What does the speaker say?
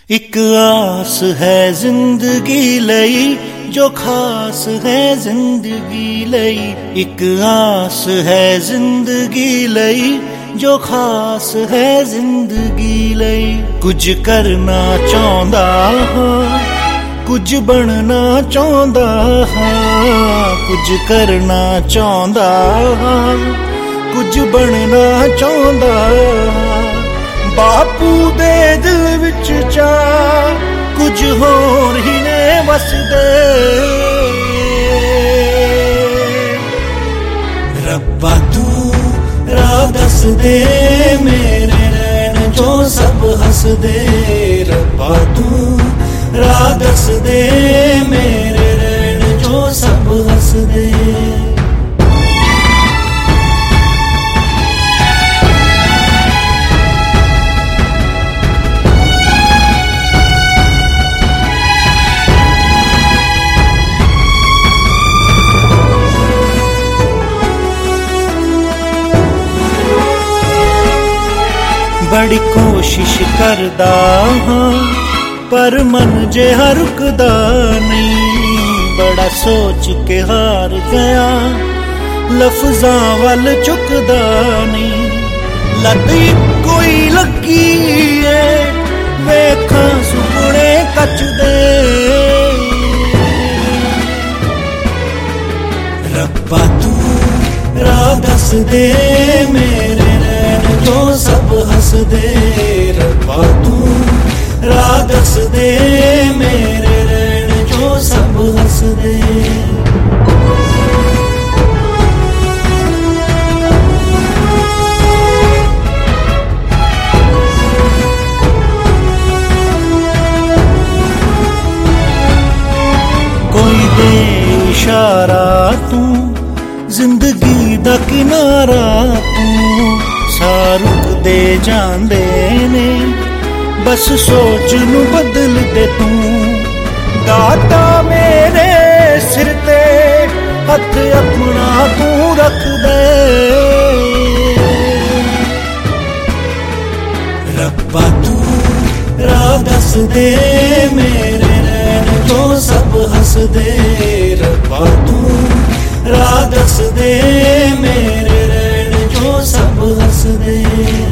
एक आस है जिंदगी लई जो खास है जिंदगी लई। एक आस है जिंदगी लई जो खास है जिंदगी लई। कुछ करना चाहता हाँ, कुछ बनना चाहता हाँ, कुछ करना चाहता हाँ, कुछ बनना चाहता हाँ। बापू दे दिल विच चा कुछ होर ही ने वसदे। रब्बा तू राह दस दे मेरे रैन जो सब हस दे। रब्बा तू राह दस दे मेरे रैन जो सब हस दे। बड़ी कोशिश करदा हाँ पर मन जे रुकदा नहीं। बड़ा सोच के हार गया लफ्जां वल चुकदा नहीं। लत कोई लगी है वेखां सुपने कचदे। रब्बा तू राह दस दे मेरे रैन जो सब हस दे। रब्बा तू राह दस दे मेरे रैन जो सब हस दे। कोई दे इशारा तू जिंदगी दा किनारा तू। सारुक दे जांदे ने बस सोच नू बदल दे तू। दाता मेरे सिर ते हथ अपना तू रख दे। रब्बा तू राह दस दे मेरे रैन जो सब हस दे। रब्बा तू राह दस दे मेरे रैन जो सब हस दे।